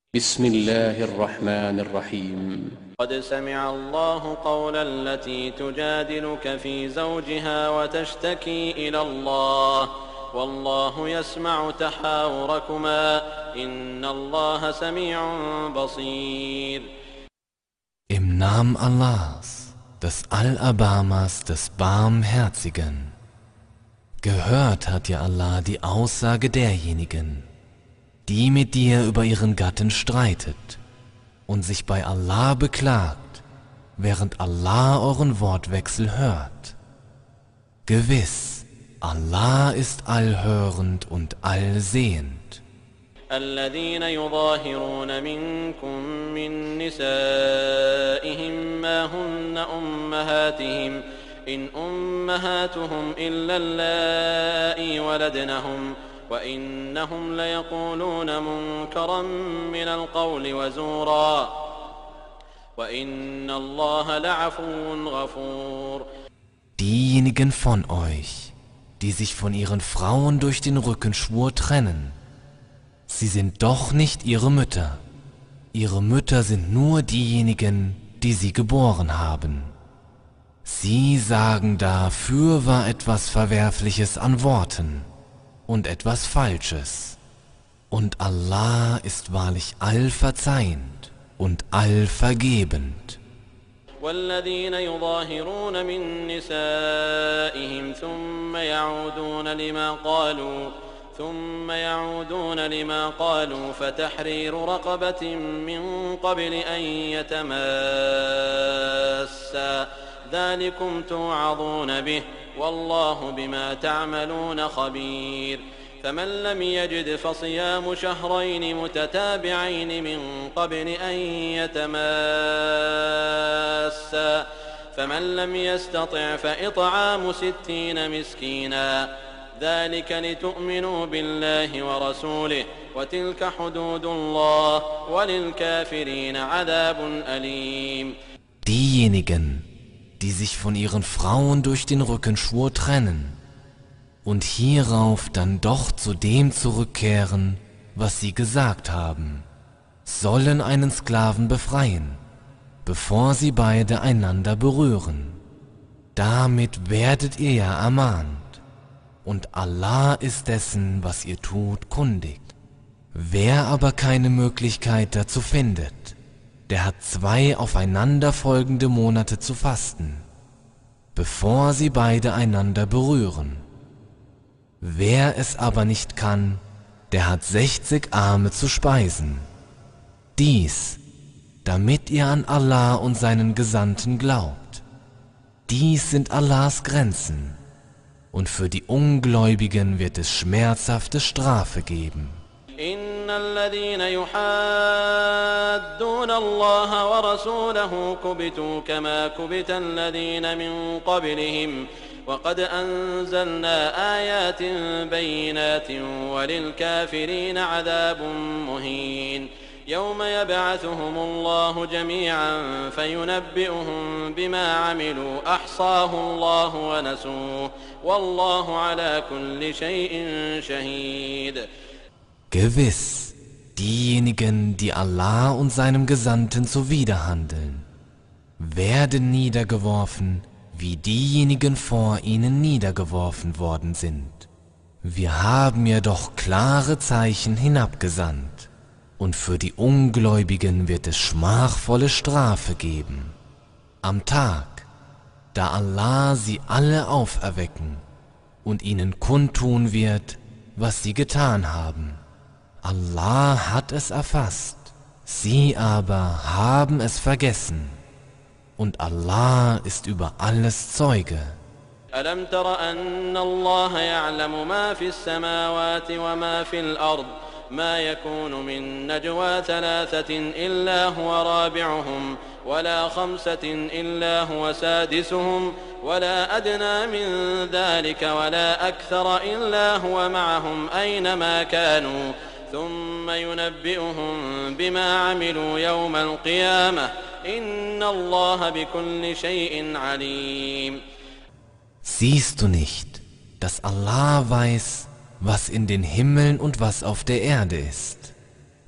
بسم الله الرحمن الرحيم قد سمع الله قول التي تجادلك في زوجها وتشتكي إلى الله والله يسمع تحاوركما إن الله سميع بصير. Im Namen Allahs, des Allerbarmers, des Barmherzigen. Gehört hat dir Allah die Aussage derjenigen, die mit dir über ihren Gatten streitet und sich bei Allah beklagt, während Allah euren Wortwechsel hört. Gewiss, Allah ist allhörend und allsehend. الذين يظاهرون منكم من نسائهم ما هن أمهاتهم إن أمهاتهم إلا اللائي ولدنهم وإنهم ليقولون منكرا من القول وزورا وإن الله لعفو غفور. Diejenigen von euch, die sich von ihren Frauen durch den Rückenschwur trennen, sie sind doch nicht ihre Mütter. Ihre Mütter sind nur diejenigen, die sie geboren haben. Sie sagen da fürwahr etwas Verwerfliches an Worten und etwas Falsches. Und Allah ist wahrlich allverzeihend und allvergebend. والذين يظاهرون من نسائهم ثم يعودون لما قالوا فتحرير رقبة من قبل أن يتماسا ذلكم توعظون به والله بما تعملون خبير. فمن لم يجد فصيام شهرين متتابعين من قبل أن يتماسا فمن لم يستطع فإطعام 60 مسكينا ذلك لتؤمنوا بالله ورسوله وتلك حدود الله وللكافرين عذاب أليم. Diejenigen, die sich von ihren Frauen durch den Rückenschwur trennen und hierauf dann doch zu dem zurückkehren, was sie gesagt haben, sollen einen Sklaven befreien, bevor sie beide einander berühren. Damit werdet ihr ja ermahnt. Und Allah ist dessen, was ihr tut, kundig. Wer aber keine Möglichkeit dazu findet, der hat 2 aufeinanderfolgende Monate zu fasten, bevor sie beide einander berühren. Wer es aber nicht kann, der hat 60 Arme zu speisen. Dies, damit ihr an Allah und seinen Gesandten glaubt. Dies sind Allahs Grenzen. Und für die Ungläubigen wird es schmerzhafte Strafe geben. إن الذين يحادون الله ورسوله كبتوا كما كبت الذين من قبلهم وقد أنزلنا آيات بينات وللكافرين عذاب مهين. يوم يبعثهم الله جميعا فينبئهم بما عملوا أحصاه الله ونسوه والله على كل شيء شهيد. Gewiss, diejenigen, die Allah und seinem Gesandten zuwiderhandeln, werden niedergeworfen, wie diejenigen vor ihnen niedergeworfen worden sind. Wir haben jedoch klare Zeichen hinabgesandt, und für die Ungläubigen wird es schmachvolle Strafe geben. Am Tag, da Allah sie alle auferwecken und ihnen kundtun wird, was sie getan haben. Allah hat es erfasst, sie aber haben es vergessen, und Allah ist über alles Zeuge. ألم تر أن الله يعلم ما في السماوات وما في الأرض ما يكون من نجوى 3 إلا هو رابعهم ولا 5 إلا هو سادسهم ولا أدنى من ذلك ولا أكثر إلا هو معهم أينما كانوا ثم ينبئهم بما عملوا يوم القيامة إن الله بكل شيء عليم. Siehst du nicht, dass Allah weiß, was in den Himmeln und was auf der Erde ist?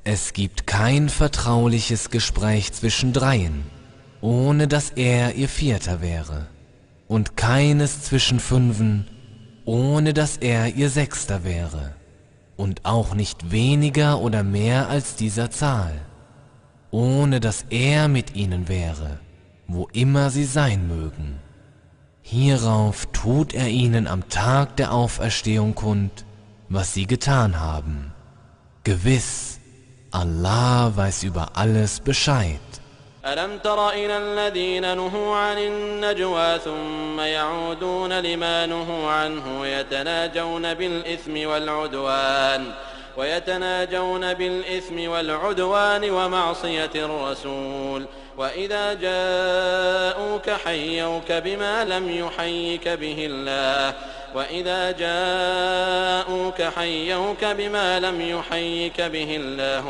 Es gibt kein vertrauliches Gespräch zwischen dreien, ohne dass er ihr Vierter wäre, und keines zwischen fünfen, ohne dass er ihr Sechster wäre, und auch nicht weniger oder mehr als dieser Zahl, ohne dass er mit ihnen wäre, wo immer sie sein mögen. Hierauf tut er ihnen am Tag der Auferstehung kund, was sie getan haben. Gewiss, Allah weiß über alles Bescheid. ألم تر إلى الذين نهوا عن النجوى ثم يعودون لما نهوا عنه ويتناجون بالإثم والعدوان ومعصية الرسول وإذا جاءوك حيوك بما لم يحيك به الله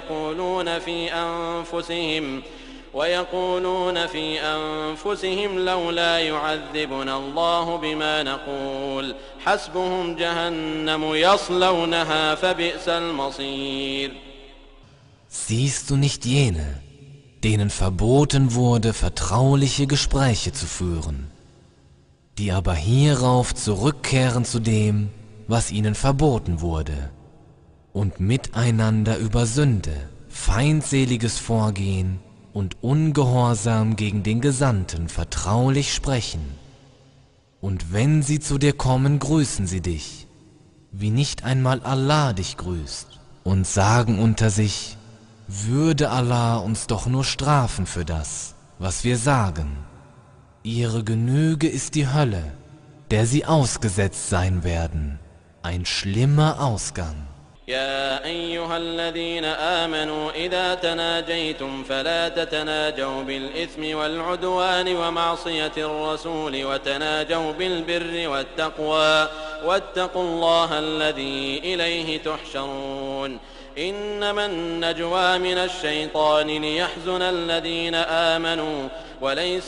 ويقولون في أنفسهم لولا يعذبنا الله بما نقول حسبهم جهنم يصلونها فبئس المصير. Siehst du nicht jene, denen verboten wurde, vertrauliche Gespräche zu führen, die aber hierauf zurückkehren zu dem, was ihnen verboten wurde, und miteinander über Sünde, feindseliges Vorgehen und Ungehorsam gegen den Gesandten vertraulich sprechen. Und wenn sie zu dir kommen, grüßen sie dich, wie nicht einmal Allah dich grüßt, und sagen unter sich, würde Allah uns doch nur strafen für das, was wir sagen. Ihre Genüge ist die Hölle, der sie ausgesetzt sein werden, ein schlimmer Ausgang. يا أيها الذين آمنوا إذا تناجيتم فلا تتناجوا بالإثم والعدوان ومعصية الرسول وتناجوا بالبر والتقوى واتقوا الله الذي إليه تحشرون إنما النجوى من الشيطان ليحزن الذين آمنوا وليس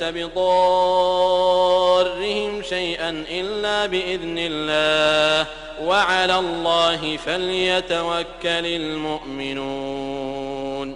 بضارهم شيئا إلا بإذن الله وعلى الله فليتوكل المؤمنون.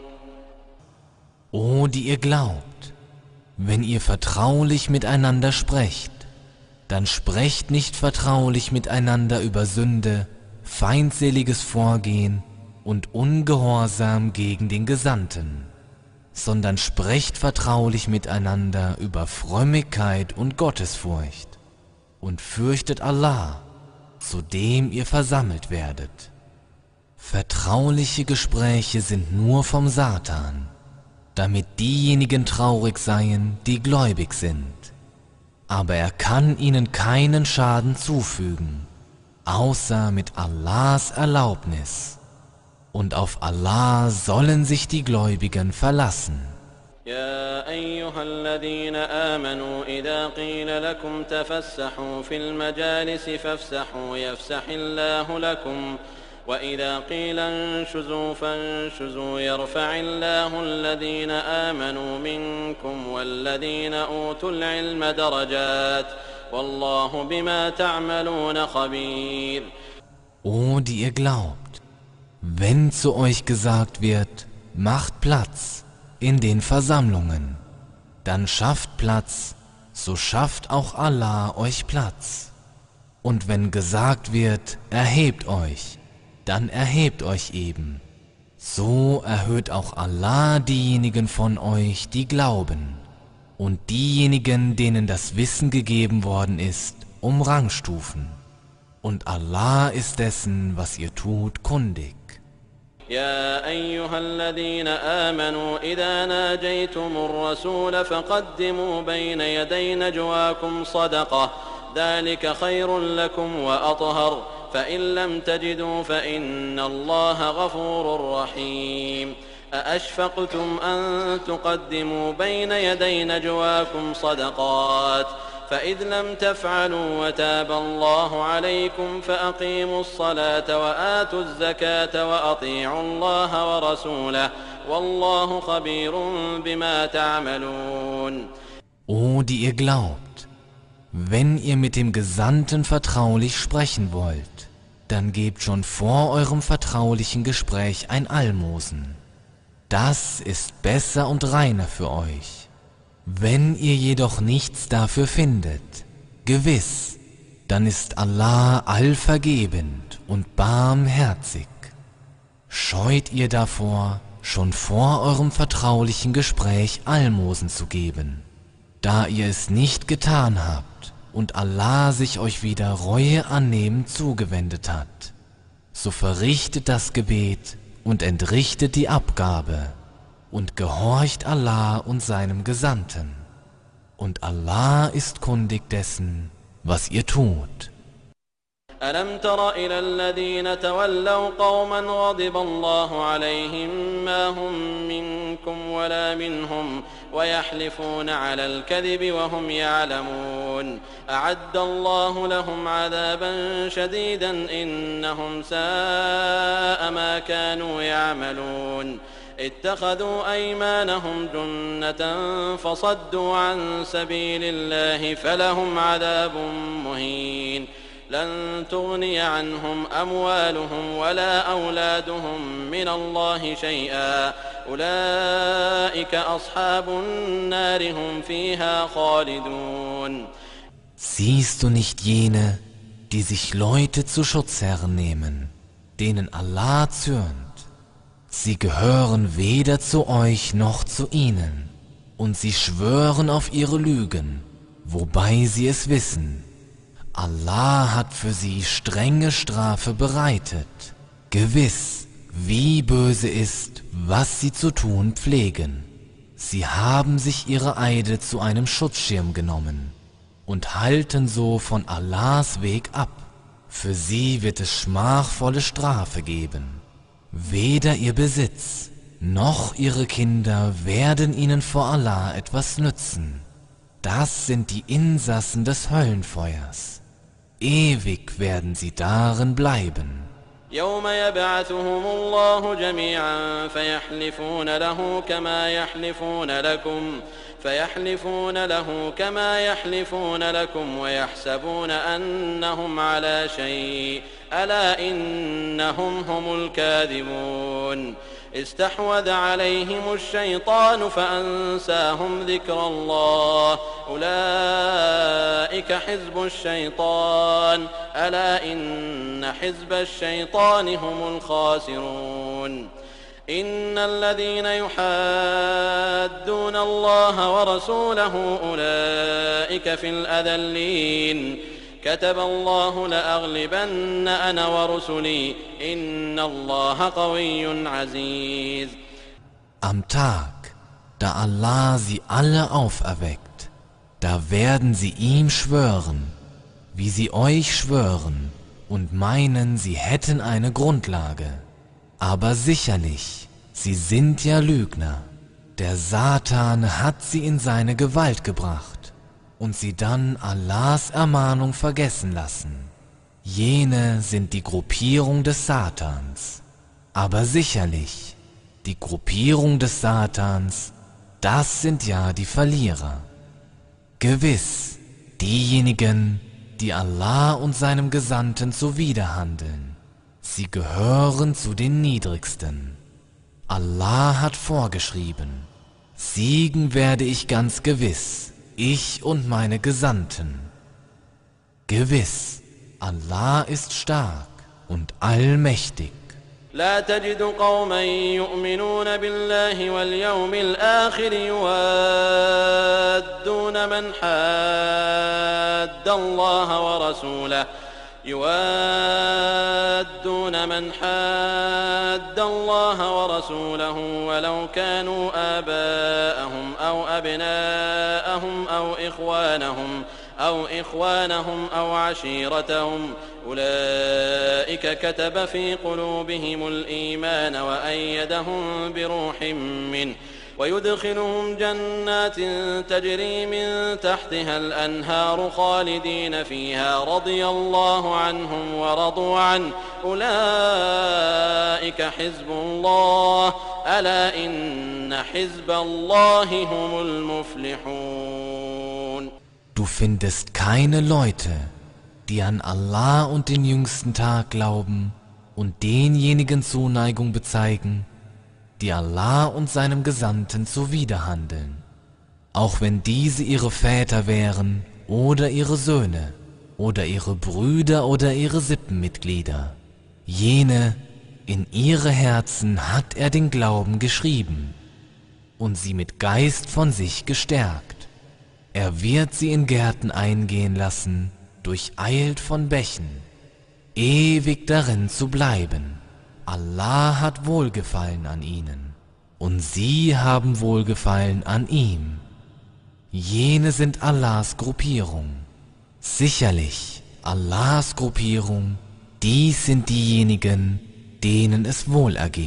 O, die ihr glaubt, wenn ihr vertraulich miteinander sprecht, dann sprecht nicht vertraulich miteinander über Sünde, feindseliges Vorgehen und Ungehorsam gegen den Gesandten, sondern sprecht vertraulich miteinander über Frömmigkeit und Gottesfurcht und fürchtet Allah, zu dem ihr versammelt werdet. Vertrauliche Gespräche sind nur vom Satan, damit diejenigen traurig seien, die gläubig sind. Aber er kann ihnen keinen Schaden zufügen, außer mit Allahs Erlaubnis. Und auf Allah sollen sich die Gläubigen verlassen. يا أيها الذين آمنوا إذا قيل لكم تفسحوا في المجالس فافسحوا يفسح الله لكم وإذا قيل انشزوا فانشزوا يرفع الله الذين آمنوا منكم والذين أوتوا العلم درجات والله بما تعملون خبير. O, die ihr glaubt, wenn zu euch gesagt wird, macht Platz in den Versammlungen, dann schafft Platz, so schafft auch Allah euch Platz. Und wenn gesagt wird, erhebt euch, dann erhebt euch eben. So erhöht auch Allah diejenigen von euch, die glauben, und diejenigen, denen das Wissen gegeben worden ist, um Rangstufen. Und Allah ist dessen, was ihr tut, kundig. يا أيها الذين آمنوا إذا ناجيتم الرسول فقدموا بين يدي نجواكم صدقة ذلك خير لكم وأطهر فإن لم تجدوا فإن الله غفور رحيم أأشفقتم أن تقدموا بين يدي نجواكم صدقات فإذ لم تفعلوا وتاب الله عليكم فأقيموا الصلاة وآتوا الزكاة وأطيعوا الله ورسوله والله خبير بما تعملون. O, die ihr glaubt, wenn ihr mit dem Gesandten vertraulich sprechen wollt, dann gebt schon vor eurem vertraulichen Gespräch ein Almosen. Das ist besser und reiner für euch. Wenn ihr jedoch nichts dafür findet, gewiss, dann ist Allah allvergebend und barmherzig. Scheut ihr davor, schon vor eurem vertraulichen Gespräch Almosen zu geben, da ihr es nicht getan habt und Allah sich euch wieder Reue annehmend zugewendet hat, so verrichtet das Gebet und entrichtet die Abgabe und gehorcht Allah und seinem Gesandten. Und Allah ist kundig dessen, was ihr tut. ألم تر إلى الذين تولوا قوما غضب الله عليهم ما هم منكم ولا منهم ويحلفون على الكذب وهم يعلمون أعد الله لهم عذابا شديدا إنهم ساء ما كانوا يعملون اتخذوا أيمانهم جنة فصدوا عن سبيل الله فلهم عذاب مهين لن تغني عنهم أموالهم ولا أولادهم من الله شيئا أولئك أصحاب النار هم فيها خالدون. Siehst du nicht jene, die sich Leute zu Schutzherren nehmen, denen Allah zürnt? Sie gehören weder zu euch noch zu ihnen, und sie schwören auf ihre Lügen, wobei sie es wissen. Allah hat für sie strenge Strafe bereitet. Gewiss, wie böse ist, was sie zu tun pflegen. Sie haben sich ihre Eide zu einem Schutzschirm genommen und halten so von Allahs Weg ab. Für sie wird es schmachvolle Strafe geben. Weder ihr Besitz noch ihre Kinder werden ihnen vor Allah etwas nützen. Das sind die Insassen des Höllenfeuers. Ewig werden sie darin bleiben. يوم يبعثهم الله جميعا فيحلفون له كما يحلفون لكم ويحسبون أنهم على شيء ألا إنهم هم الكاذبون استحوذ عليهم الشيطان فأنساهم ذكر الله أولئك حزب الشيطان ألا إن حزب الشيطان هم الخاسرون إن الذين يحادون الله ورسوله أولئك في الأذلين كتب الله لأغلبن أنا ورسلي إن الله قوي عزيز. Am Tag, da Allah sie alle auferweckt, da werden sie ihm schwören, wie sie euch schwören und meinen, sie hätten eine Grundlage. Aber sicherlich, sie sind ja Lügner. Der Satan hat sie in seine Gewalt gebracht und sie dann Allahs Ermahnung vergessen lassen. Jene sind die Gruppierung des Satans. Aber sicherlich, die Gruppierung des Satans, das sind ja die Verlierer. Gewiss, diejenigen, die Allah und seinem Gesandten zuwiderhandeln, sie gehören zu den Niedrigsten. Allah hat vorgeschrieben, siegen werde ich ganz gewiss, ich und meine Gesandten. Gewiss, Allah ist stark und allmächtig. لا تجد قوما يؤمنون بالله واليوم الآخر يوادون من حاد الله ورسوله ولو كانوا آباءهم أو أبناءهم أو إخوانهم أو عشيرتهم أولئك كتب في قلوبهم الإيمان وأيدهم بروح منه ويدخلهم جنات تجري من تحتها الأنهار خالدين فيها رضي الله عنهم ورضوا عنه أولئك حزب الله ألا إن حزب الله هم المفلحون. Du findest keine Leute, die an Allah und den jüngsten Tag glauben und denjenigen Zuneigung bezeigen, die Allah und seinem Gesandten zuwiderhandeln, auch wenn diese ihre Väter wären oder ihre Söhne oder ihre Brüder oder ihre Sippenmitglieder. Jene, in ihre Herzen hat er den Glauben geschrieben und sie mit Geist von sich gestärkt. Er wird sie in Gärten eingehen lassen, durcheilt von Bächen, ewig darin zu bleiben. Allah hat Wohlgefallen an ihnen und sie haben Wohlgefallen an ihm. Jene sind Allahs Gruppierung. Sicherlich, Allahs Gruppierung, dies sind diejenigen, denen es wohl ergeht.